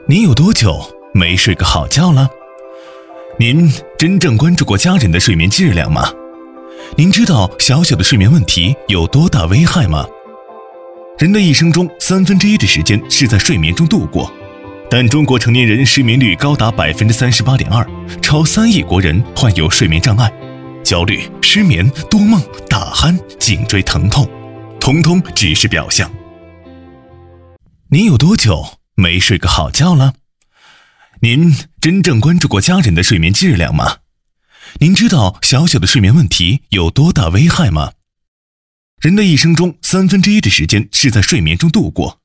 您有多久没睡个好觉了？您真正关注过家人的睡眠质量吗？您知道小小的睡眠问题有多大危害吗？人的一生中1/3的时间是在睡眠中度过，但中国成年人失眠率高达38.2%，超3亿国人患有睡眠障碍，焦虑、失眠、多梦、打鼾、颈椎疼痛，统统只是表象。您有多久没睡个好觉了？您真正关注过家人的睡眠质量吗？您知道小小的睡眠问题有多大危害吗？人的一生中1/3的时间是在睡眠中度过，